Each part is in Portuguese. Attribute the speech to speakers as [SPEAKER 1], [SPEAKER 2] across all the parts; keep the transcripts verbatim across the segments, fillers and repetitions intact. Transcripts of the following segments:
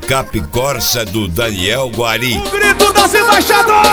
[SPEAKER 1] Picape Corsa do Daniel Guari.
[SPEAKER 2] O grito das embaixadoras.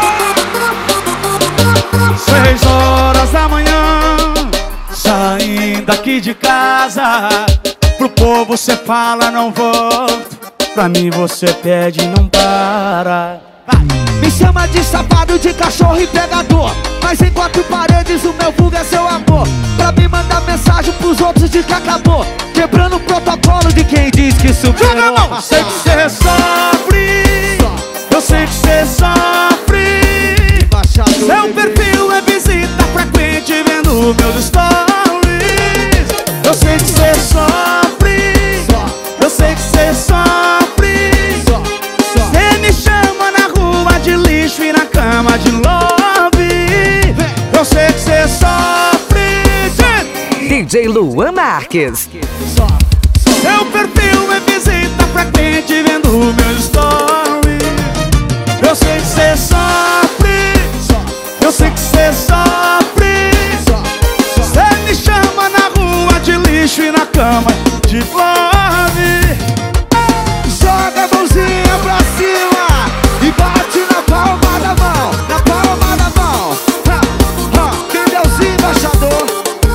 [SPEAKER 2] Seis horas da manhã, saindo aqui de casa. Pro povo cê fala não volto, pra mim você pede e não para.
[SPEAKER 3] Me chama de safado, de cachorro e pegador, mas em quatro paredes o meu vulgo é seu amor. Pra me mandar mensagem pros outros de que acabou, quebrando o protocolo de quem diz que superou.
[SPEAKER 2] Eu sei que cê sofre, eu sei que cê sofre. Seu perfil é visita frequente vendo meus stories. Eu sei que cê sofre, eu sei que cê sofre. Cê me chama na rua de lixo e na cama de love. Eu sei que cê sofre.
[SPEAKER 4] D J Luan Marques.
[SPEAKER 2] Seu perfil é visita frequente vendo meus stories. Eu sei que cê sofre, eu sei que cê sofre. Cê me chama na rua de lixo e na cama de love.
[SPEAKER 3] Joga a mãozinha pra cima e bate na palma da mão, na palma da mão. Danielzinho embaixador.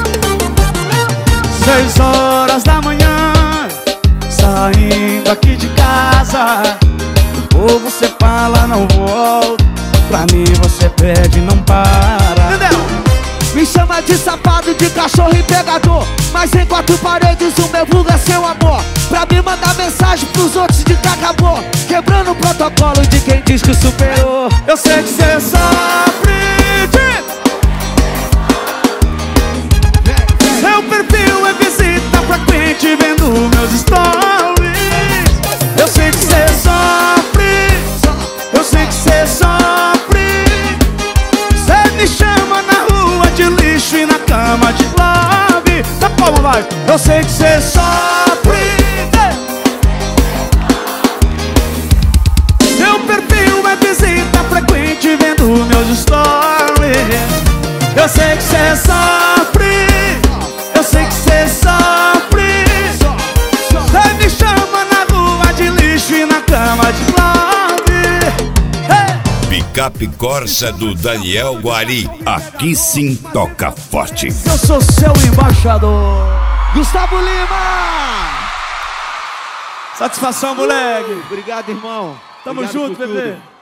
[SPEAKER 2] Seis horas da manhã, saindo aqui de casa. Ou você fala não volto, pra mim você pede e não para.
[SPEAKER 3] Entendeu? Me chama de safado, de cachorro e pegador, mas em quatro paredes o meu vulgo é seu amor. Pra me mandar mensagem pros outros de que acabou, quebrando o protocolo de quem diz que superou.
[SPEAKER 2] Eu sei que cê sofre. Seu perfil é visita frequente vendo meus stories. Eu sei que cê sofre, eu sei que cê sofre. Cê me chama na rua de lixo e na cama de love. Dá palma, vai. Eu sei que cê sofre. Seu perfil é visita frequente vendo meus stories. Eu sei que cê sofre, eu sei que cê sofre. Cê me chama na rua de lixo e na cama de love. Hey!
[SPEAKER 1] Picape Corsa do Daniel Guari. Aqui sim toca forte.
[SPEAKER 2] Eu sou seu embaixador,
[SPEAKER 3] Gustavo Lima.
[SPEAKER 2] satisfação, moleque.
[SPEAKER 3] Obrigado, irmão.
[SPEAKER 2] Tamo
[SPEAKER 3] Obrigado
[SPEAKER 2] junto,
[SPEAKER 3] por
[SPEAKER 2] bebê.
[SPEAKER 3] tudo.